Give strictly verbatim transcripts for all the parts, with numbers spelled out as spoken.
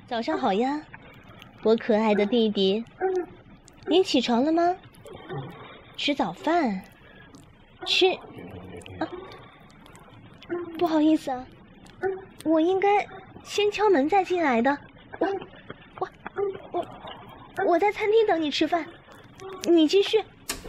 早上好呀，我可爱的弟弟，你起床了吗？吃早饭？吃？啊，不好意思啊，我应该先敲门再进来的。我我我我在餐厅等你吃饭，你继续。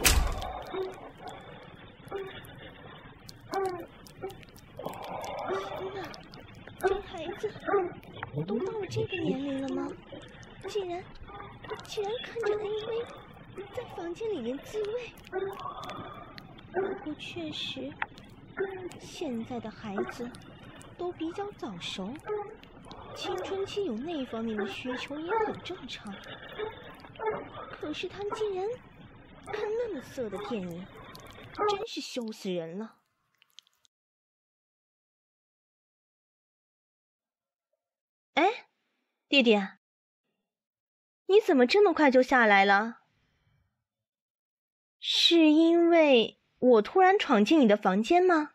天哪，这孩子都到了这个年龄了吗？竟然竟然看着 A V 在房间里面自慰。不过确实，现在的孩子都比较早熟，青春期有那方面的需求也很正常。可是他们竟然看那么色的电影，真是羞死人了。哎，弟弟，你怎么这么快就下来了？是因为我突然闯进你的房间吗？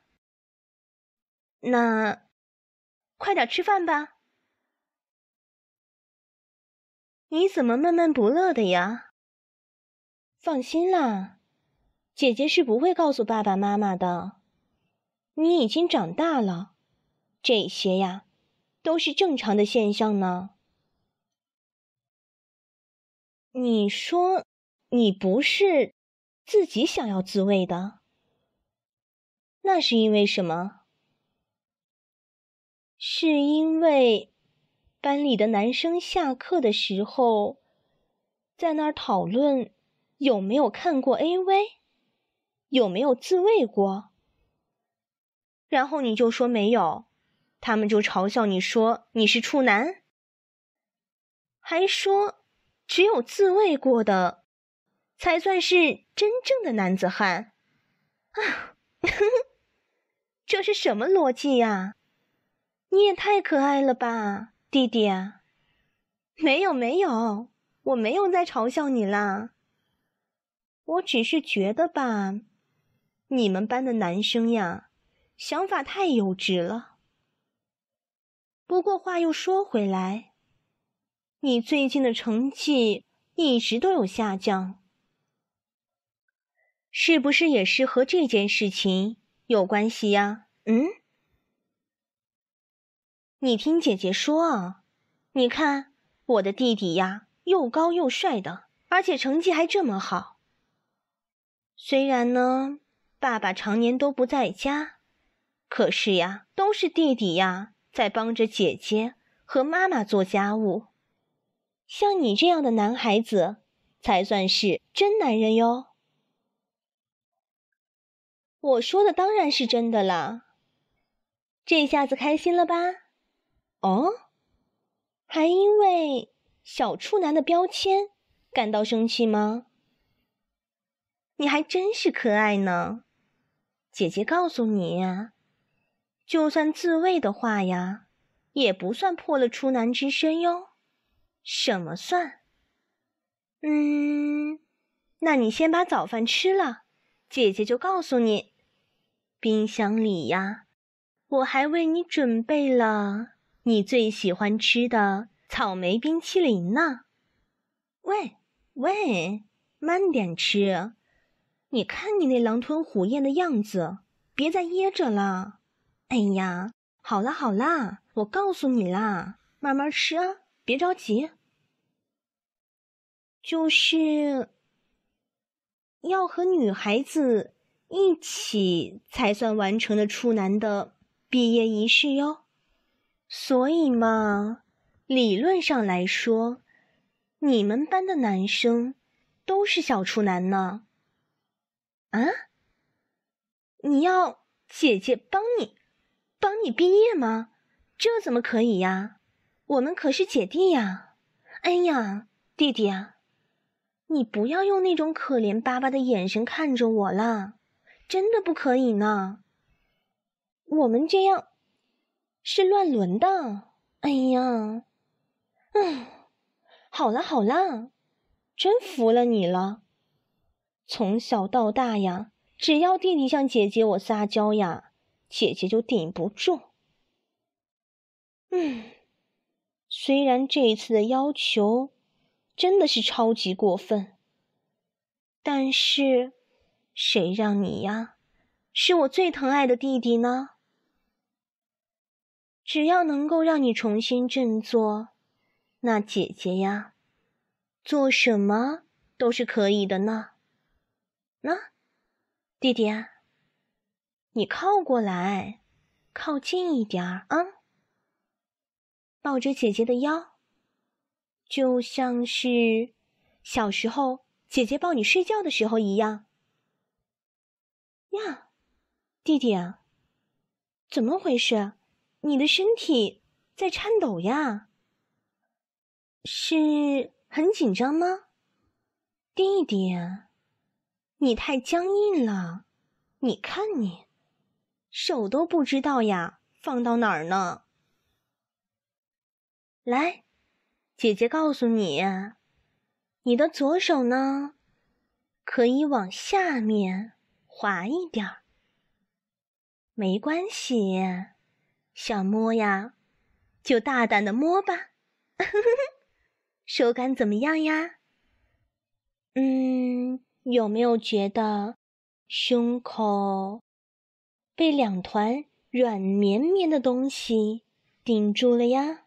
那快点吃饭吧。你怎么闷闷不乐的呀？放心啦，姐姐是不会告诉爸爸妈妈的。你已经长大了，这些呀都是正常的现象呢。你说你不是自己想要自慰的，那是因为什么？是因为班里的男生下课的时候在那儿讨论有没有看过 A V， 有没有自慰过，然后你就说没有，他们就嘲笑你说你是处男，还说只有自慰过的才算是真正的男子汉啊！这是什么逻辑呀？你也太可爱了吧，弟弟啊！没有没有，我没有在嘲笑你啦。我只是觉得吧，你们班的男生呀，想法太幼稚了。不过话又说回来，你最近的成绩一直都有下降，是不是也是和这件事情有关系呀？嗯？你听姐姐说啊，你看我的弟弟呀，又高又帅的，而且成绩还这么好。虽然呢，爸爸常年都不在家，可是呀，都是弟弟呀在帮着姐姐和妈妈做家务。像你这样的男孩子，才算是真男人哟。我说的当然是真的啦。这下子开心了吧？哦？还因为小处男的标签感到生气吗？你还真是可爱呢。姐姐告诉你呀，就算自慰的话呀，也不算破了处男之身哟。什么算？嗯，那你先把早饭吃了，姐姐就告诉你，冰箱里呀，我还为你准备了你最喜欢吃的草莓冰淇淋呢。喂喂，慢点吃，你看你那狼吞虎咽的样子，别再噎着了。哎呀，好啦好啦，我告诉你啦，慢慢吃啊，别着急。就是要和女孩子一起才算完成了处男的毕业仪式哟。所以嘛，理论上来说，你们班的男生都是小处男呢。啊？你要姐姐帮你帮你毕业吗？这怎么可以呀？我们可是姐弟呀。哎呀，弟弟啊，你不要用那种可怜巴巴的眼神看着我啦，真的不可以呢。我们这样是乱伦的。哎呀，嗯，好啦好啦，真服了你了。从小到大呀，只要弟弟向姐姐我撒娇呀，姐姐就顶不住。嗯， 虽然这一次的要求真的是超级过分，但是谁让你呀是我最疼爱的弟弟呢？只要能够让你重新振作，那姐姐呀，做什么都是可以的呢。那，弟弟啊，你靠过来，靠近一点儿啊，抱着姐姐的腰，就像是小时候姐姐抱你睡觉的时候一样。呀，弟弟啊，怎么回事？你的身体在颤抖呀？是很紧张吗？弟弟，你太僵硬了，你看你，手都不知道呀，放到哪儿呢？来，姐姐告诉你，你的左手呢，可以往下面滑一点儿。没关系，想摸呀，就大胆的摸吧。手感怎么样呀？嗯，有没有觉得胸口被两团软绵绵的东西顶住了呀？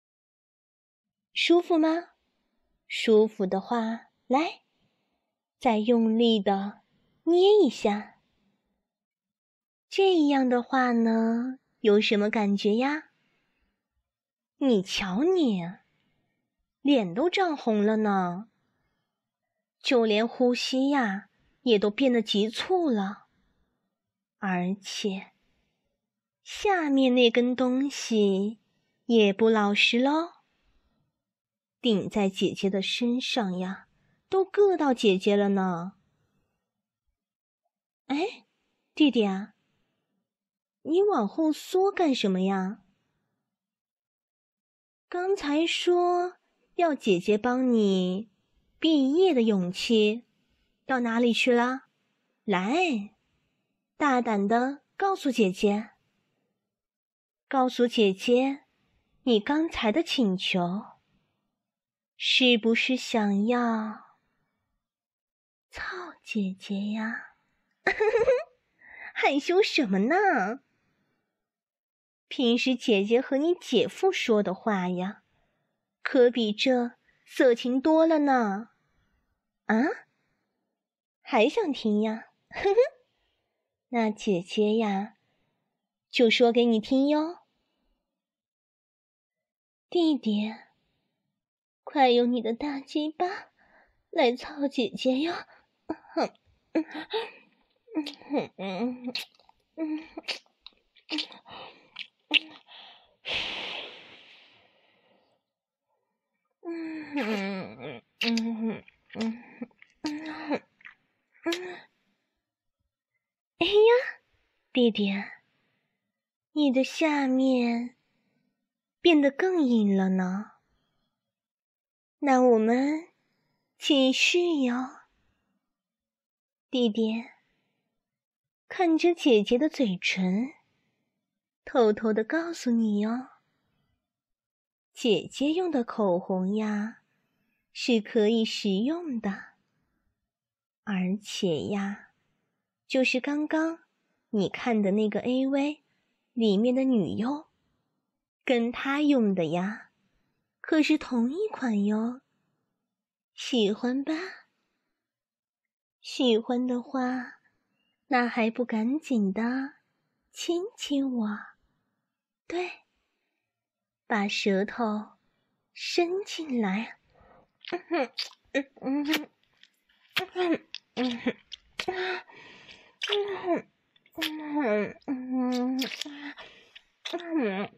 舒服吗？舒服的话，来，再用力的捏一下。这样的话呢，有什么感觉呀？你瞧你，脸都涨红了呢，就连呼吸呀，也都变得急促了。而且，下面那根东西也不老实喽，顶在姐姐的身上呀，都硌到姐姐了呢。哎，弟弟啊，你往后缩干什么呀？刚才说要姐姐帮你毕业的勇气到哪里去了？来，大胆的告诉姐姐，告诉姐姐你刚才的请求，是不是想要操姐姐呀？害羞什么呢？平时姐姐和你姐夫说的话呀，可比这色情多了呢。啊？还想听呀？呵呵，那姐姐呀，就说给你听哟。弟弟，快用你的大鸡巴来操姐姐哟！嗯嗯嗯嗯嗯嗯嗯嗯嗯。哎呀，弟弟，你的下面变得更硬了呢。那我们继续哟。弟弟，看着姐姐的嘴唇，偷偷地告诉你哟，姐姐用的口红呀，是可以食用的，而且呀，就是刚刚你看的那个 A V 里面的女优，跟她用的呀，可是同一款哟。喜欢吧？喜欢的话，那还不赶紧的亲亲我？对，把舌头伸进来。嗯哼，嗯嗯哼，嗯哼，嗯哼，嗯哼，嗯哼，嗯哼，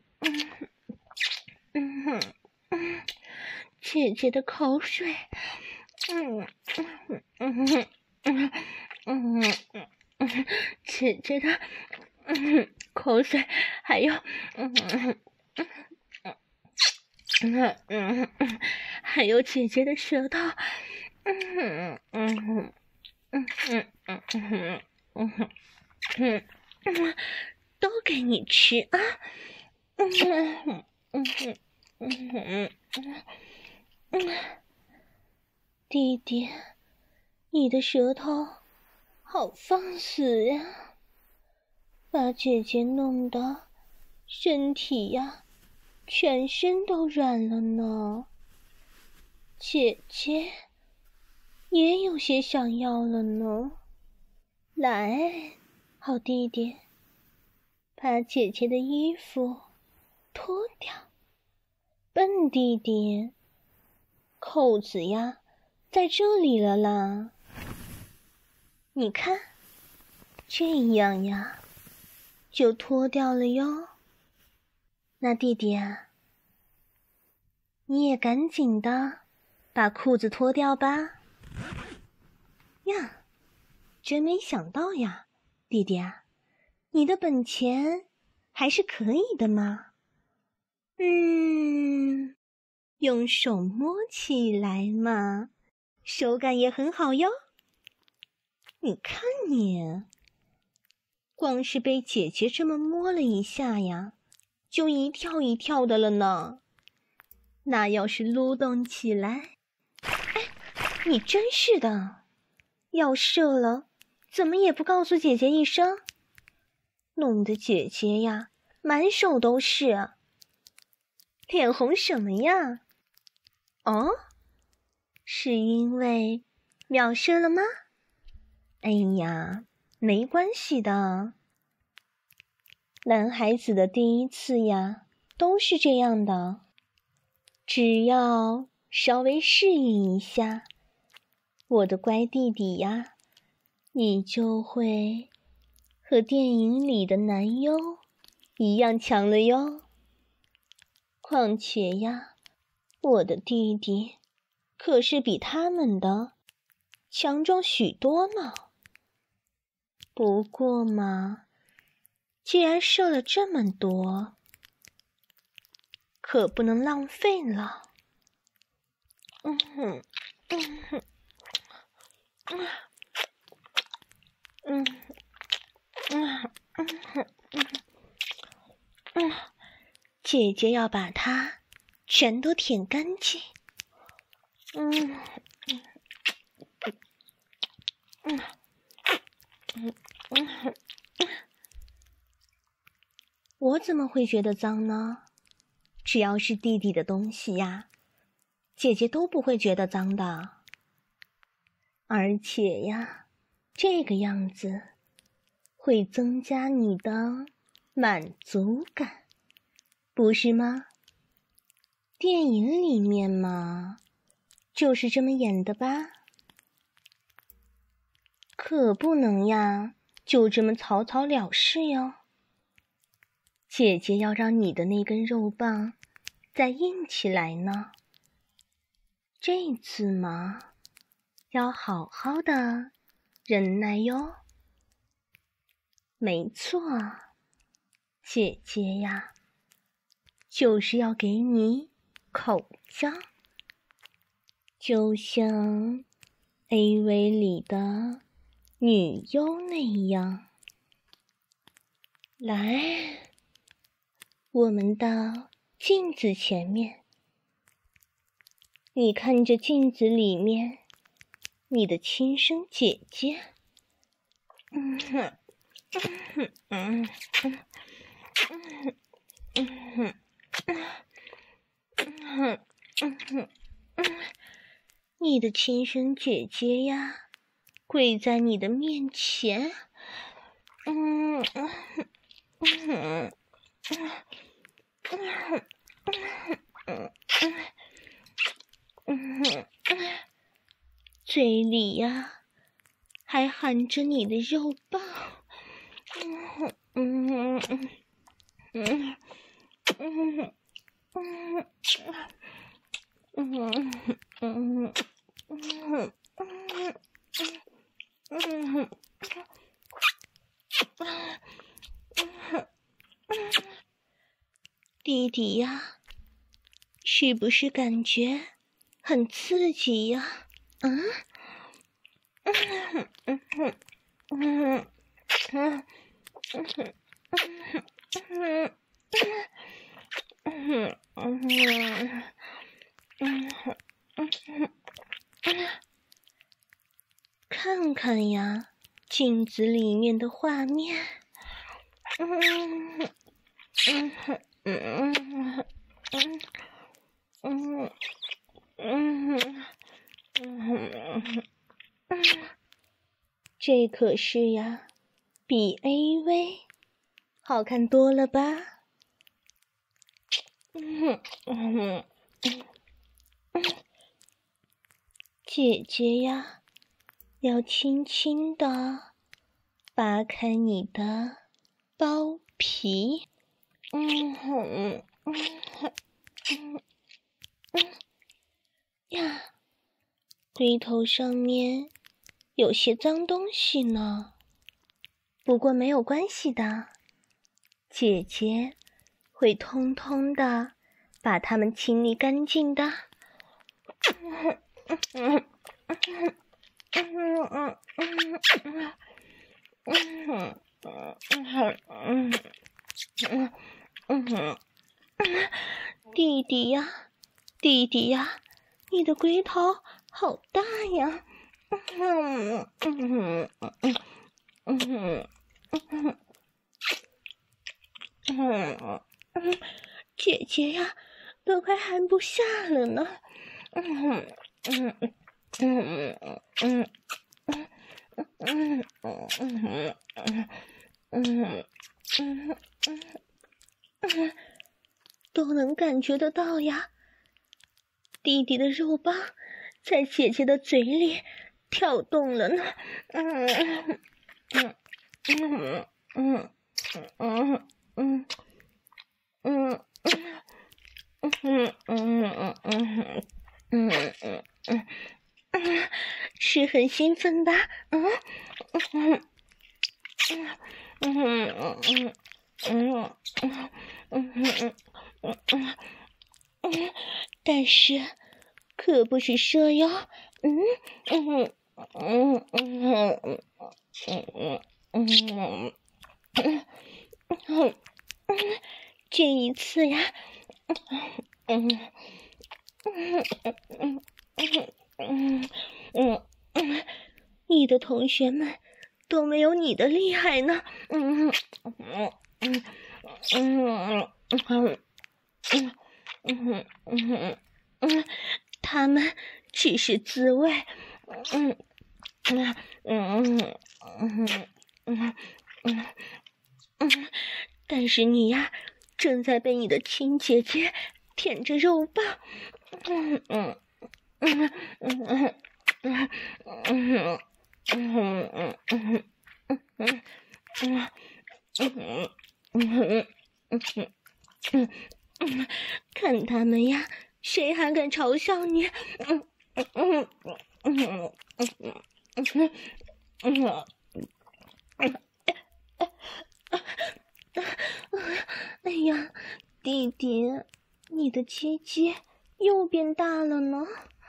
嗯哼，嗯，姐姐的口水，嗯嗯嗯哼，嗯嗯嗯嗯，姐姐的嗯口水，还有嗯嗯嗯嗯嗯，还有姐姐的舌头，嗯嗯嗯嗯嗯嗯嗯嗯嗯嗯，都给你吃啊！嗯嗯嗯嗯嗯，弟弟，你的舌头好放肆呀，把姐姐弄得身体呀，全身都软了呢。姐姐也有些想要了呢。来，好弟弟，把姐姐的衣服脱掉。笨弟弟，扣子呀，在这里了啦。你看，这样呀，就脱掉了哟。那弟弟啊，你也赶紧的把裤子脱掉吧。呀，真没想到呀，弟弟啊，你的本钱还是可以的嘛。嗯，用手摸起来嘛，手感也很好哟。你看你，光是被姐姐这么摸了一下呀，就一跳一跳的了呢。那要是撸动起来，哎，你真是的，要射了，怎么也不告诉姐姐一声，弄得姐姐呀，满手都是。脸红什么呀？哦，是因为秒射了吗？哎呀，没关系的。男孩子的第一次呀，都是这样的。只要稍微适应一下，我的乖弟弟呀，你就会和电影里的男优一样强了哟。况且呀，我的弟弟可是比他们的强壮许多呢。不过嘛，既然射了这么多，可不能浪费了。嗯哼，嗯哼，嗯嗯嗯嗯嗯嗯，姐姐要把它全都舔干净。嗯嗯嗯嗯嗯，我怎么会觉得脏呢？只要是弟弟的东西呀，姐姐都不会觉得脏的。而且呀，这个样子会增加你的满足感，不是吗？电影里面嘛，就是这么演的吧？可不能呀，就这么草草了事哟。姐姐要让你的那根肉棒再硬起来呢。这次嘛，要好好的忍耐哟。没错，姐姐呀，就是要给你口交，就像 A V 里的女优那样。来，我们到镜子前面，你看着镜子里面你的亲生姐姐。嗯哼，嗯嗯嗯嗯嗯嗯嗯嗯，你的亲生姐姐呀，跪在你的面前。嗯嗯嗯嗯嗯嗯，嘴里呀还含着你的肉棒。嗯嗯嗯嗯嗯嗯嗯嗯嗯嗯，弟弟呀，是不是感觉很刺激呀？嗯嗯嗯嗯嗯嗯嗯嗯嗯嗯嗯嗯嗯，看看呀，镜子里面的画面。嗯嗯嗯嗯嗯嗯嗯嗯，这可是呀，比 A V 好看多了吧？嗯嗯嗯，姐姐呀，要轻轻地扒开你的包皮。嗯哼嗯哼嗯嗯呀，龟头上面有些脏东西呢，不过没有关系的，姐姐会通通的把它们清理干净的。嗯嗯嗯嗯嗯嗯嗯嗯嗯嗯，弟弟呀，弟弟呀，你的龟头好大呀！嗯嗯嗯嗯嗯嗯嗯，姐姐呀，都快含不下了呢。嗯嗯嗯嗯嗯嗯嗯嗯嗯嗯嗯，都能感觉得到呀。弟弟的肉棒在姐姐的嘴里跳动了呢。嗯嗯嗯嗯嗯嗯嗯嗯嗯嗯嗯嗯嗯嗯嗯，是很兴奋吧？嗯嗯嗯嗯嗯嗯嗯嗯嗯嗯，但是可不是这样。嗯嗯嗯嗯嗯嗯嗯嗯嗯，这一次呀，嗯嗯嗯嗯嗯嗯嗯，你的同学们都没有你的厉害呢。嗯嗯嗯嗯嗯嗯嗯嗯嗯，他们只是滋味。嗯嗯嗯嗯嗯嗯嗯，但是你呀，正在被你的亲姐姐舔着肉棒。嗯嗯嗯嗯嗯嗯嗯嗯嗯嗯嗯嗯嗯嗯嗯，看他们呀，谁还敢嘲笑你？嗯嗯嗯嗯嗯嗯嗯嗯。哎呀，弟弟，你的鸡鸡又变大了呢。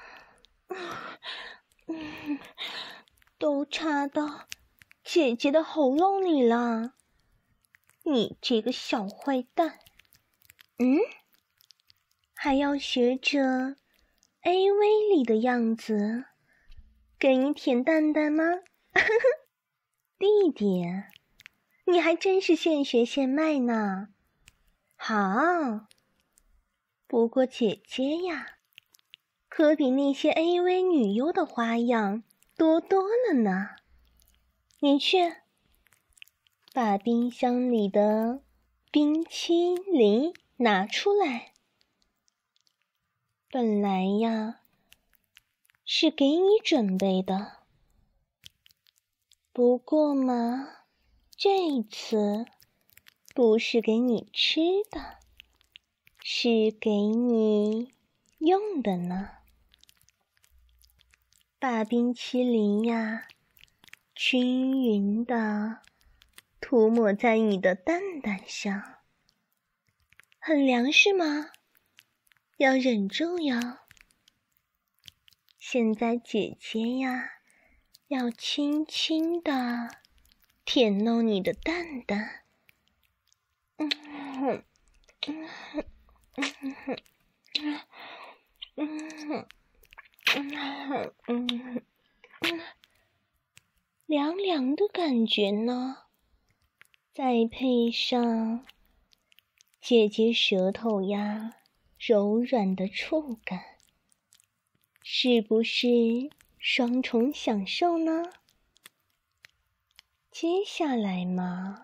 嗯，都插到姐姐的喉咙里了。你这个小坏蛋，嗯，还要学着 A V 里的样子给你舔蛋蛋吗？弟弟，你还真是现学现卖呢。好，不过姐姐呀，可比那些 A V 女优的花样多多了呢。你去把冰箱里的冰淇淋拿出来。本来呀，是给你准备的，不过嘛，这一次不是给你吃的，是给你用的呢。把冰淇淋呀，均匀的涂抹在你的蛋蛋上。很凉是吗？要忍住哟。现在姐姐呀，要轻轻地舔弄你的蛋蛋。嗯嗯凉凉的感觉呢，再配上姐姐舌头呀柔软的触感，是不是双重享受呢？接下来嘛，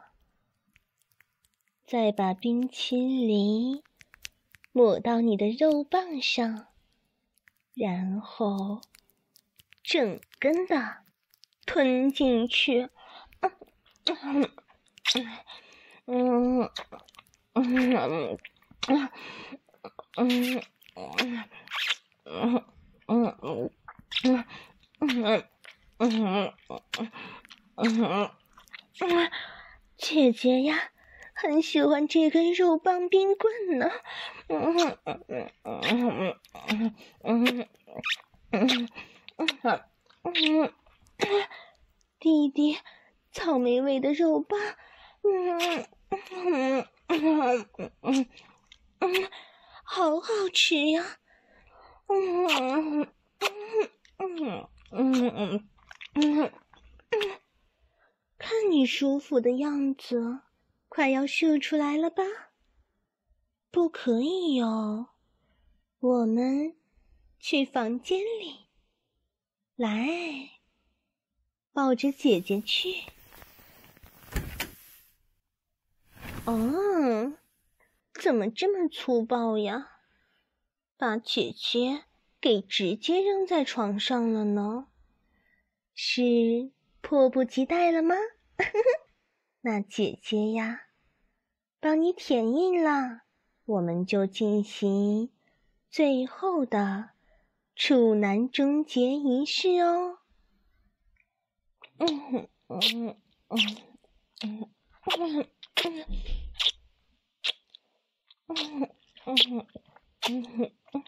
再把冰淇淋抹到你的肉棒上，然后整根的吞进去。嗯嗯嗯嗯嗯嗯嗯嗯嗯嗯，姐姐呀，很喜欢这根肉棒冰棍呢。嗯嗯嗯嗯嗯嗯嗯嗯，弟弟，草莓味的肉棒，嗯嗯嗯嗯嗯，好好吃呀。嗯嗯嗯嗯嗯嗯，看你舒服的样子，快要射出来了吧？不可以哟，我们去房间里。来，抱着姐姐去。哦，怎么这么粗暴呀？把姐姐给直接扔在床上了呢？是迫不及待了吗？那姐姐呀，帮你填印了，我们就进行最后的处男终结仪式哦。嗯嗯嗯嗯嗯嗯嗯嗯嗯，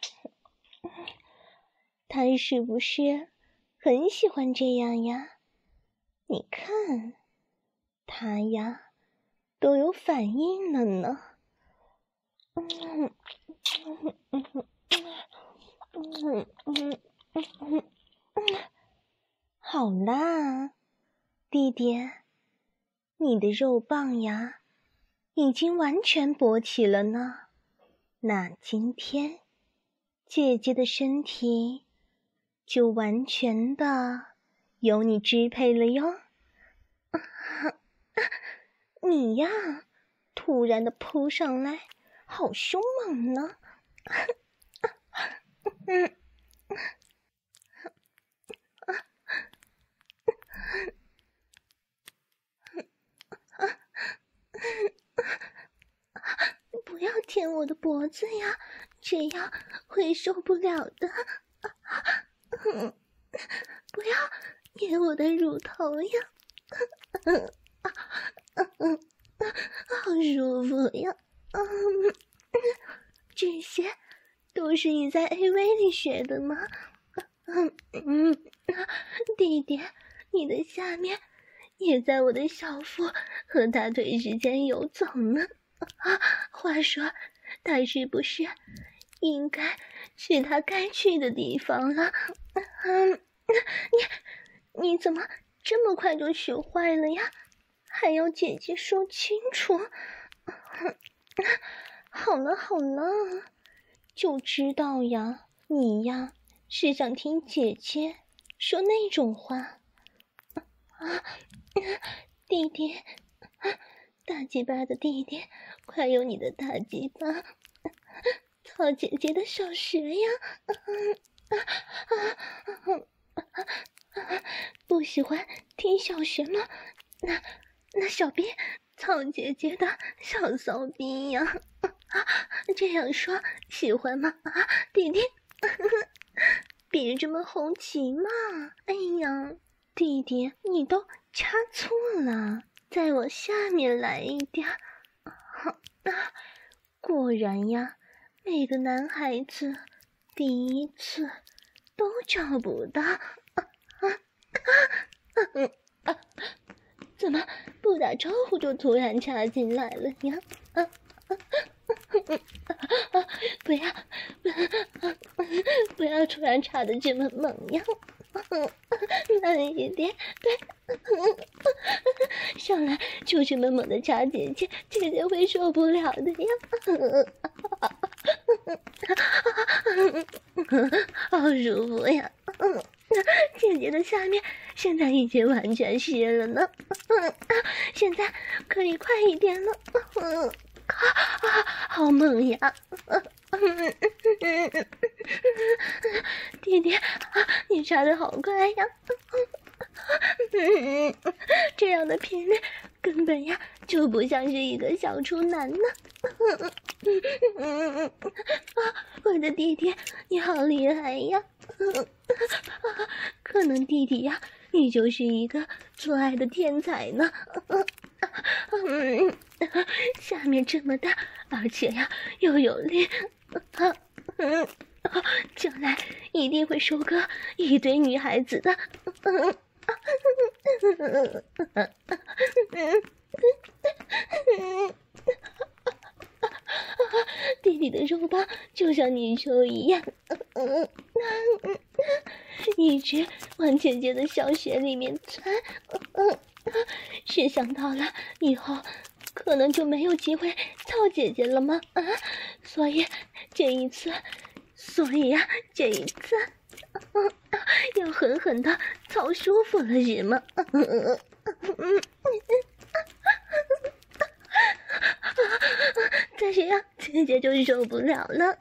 他是不是很喜欢这样呀？你看，他呀都有反应了呢。嗯嗯嗯嗯嗯嗯嗯，好啦，弟弟，你的肉棒呀已经完全勃起了呢。那今天姐姐的身体就完全的由你支配了哟。你呀，突然的扑上来，好凶猛呢。嗯，不要舔我的脖子呀，这样会受不了的。嗯，不要舔我的乳头呀。嗯嗯，好舒服呀。嗯，这些都是你在 A V 里学的吗？嗯嗯，弟弟，你的下面也在我的小腹和大腿之间游走呢。啊，话说，他是不是应该去他该去的地方了？嗯，你你怎么这么快就学坏了呀？还要姐姐说清楚。好了好了，就知道呀，你呀是想听姐姐说那种话啊。弟弟，大鸡巴的弟弟，快用你的大鸡巴操姐姐的小穴呀！不喜欢听小穴吗？那那小兵操姐姐的小骚逼呀！这样说喜欢吗？啊，弟弟，别这么红旗嘛！哎呀，弟弟，你都插错了，在我下面来一点。好啊，果然呀，每个男孩子第一次都找不到。啊啊啊嗯啊！怎么不打招呼就突然插进来了呀？啊啊！ 不要，不要突然插的这么猛呀！慢一点，对，上来就这么猛的插姐姐，姐姐会受不了的呀！好舒服呀！姐姐的下面现在已经完全湿了呢，现在可以快一点了，好猛呀！弟弟，你插的好快呀！这样的频率根本呀就不像是一个小处男呢。我的弟弟，你好厉害呀！可能弟弟呀，你就是一个做爱的天才呢。下面这么大，而且呀又有力，将来一定会收割一堆女孩子的。弟弟的肉棒就像泥鳅一样，一直往姐姐的小穴里面钻。是想到了以后可能就没有机会操姐姐了吗？啊，所以这一次，所以呀、啊，这一次。要狠狠的操舒服了是吗？再这样姐姐就受不了了，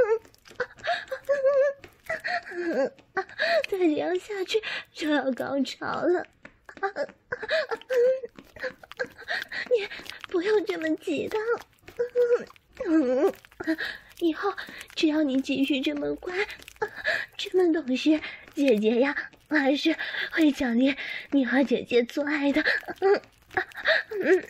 再这样下去就要高潮了。你不用这么急的，以后只要你继续这么乖，这么懂事，姐姐呀还是会奖励你和姐姐做爱的。嗯嗯，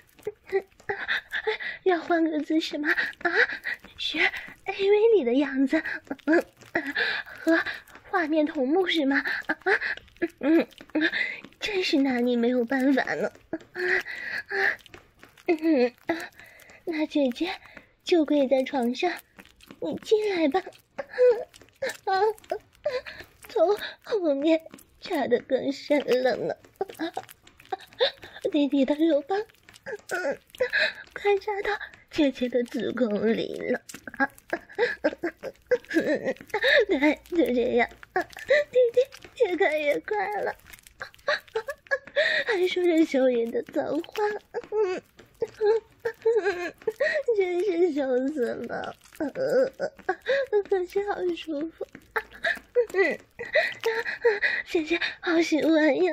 要换个姿势吗？啊，学 A V 里的样子，嗯，和画面同步是吗？啊，嗯嗯，真是拿你没有办法呢。啊啊，嗯，那姐姐就跪在床上，你进来吧。啊，从后面插得更深了呢。弟弟的肉棒，嗯，快插到姐姐的子宫里了。啊，对，就这样。啊，弟弟越看越快了，还说着羞人的脏话。嗯，真是羞死了。可是好舒服。嗯，姐姐好喜欢呀！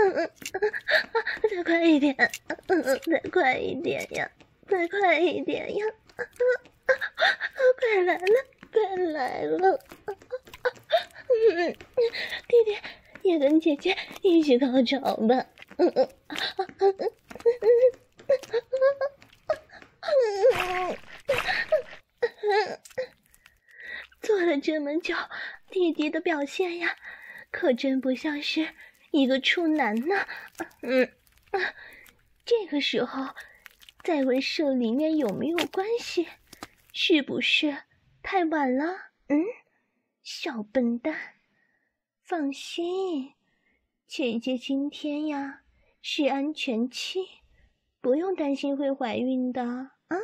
再快一点，再快一点呀！再快一点呀！快来了，快来了！弟弟也跟姐姐一起高潮吧！做了这么久，弟弟的表现呀，可真不像是一个处男呢。嗯，这个时候再问射里面有没有关系，是不是太晚了？嗯，小笨蛋，放心，姐姐今天呀是安全期，不用担心会怀孕的啊。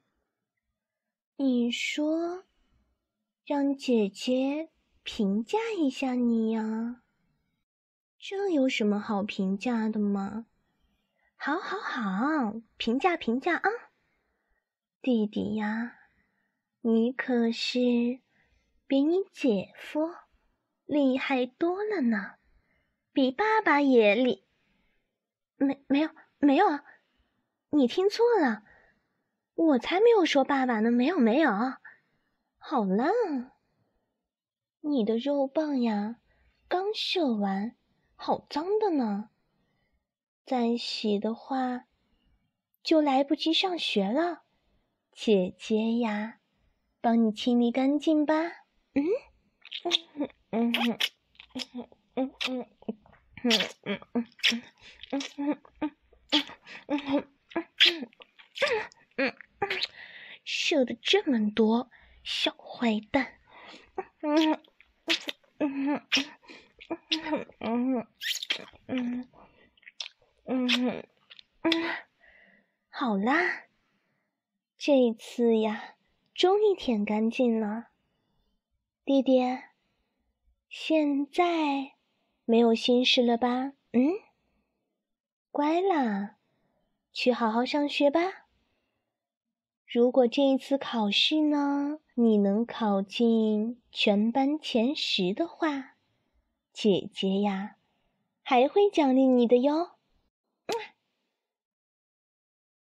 你说让姐姐评价一下你呀？这有什么好评价的吗？好好好，评价评价啊！弟弟呀，你可是比你姐夫厉害多了呢，比爸爸也厉……没没有没有，你听错了，我才没有说爸爸呢，没有没有。好啦，你的肉棒呀，刚射完，好脏的呢。再洗的话，就来不及上学了。姐姐呀，帮你清理干净吧。嗯，嗯嗯嗯嗯嗯嗯嗯嗯嗯嗯嗯嗯。 射的这么多，小坏蛋！嗯嗯嗯嗯嗯嗯嗯，好啦，这一次呀，终于舔干净了。弟弟，现在没有心事了吧？嗯，乖啦，去好好上学吧。如果这一次考试呢，你能考进全班前十的话，姐姐呀，还会奖励你的哟。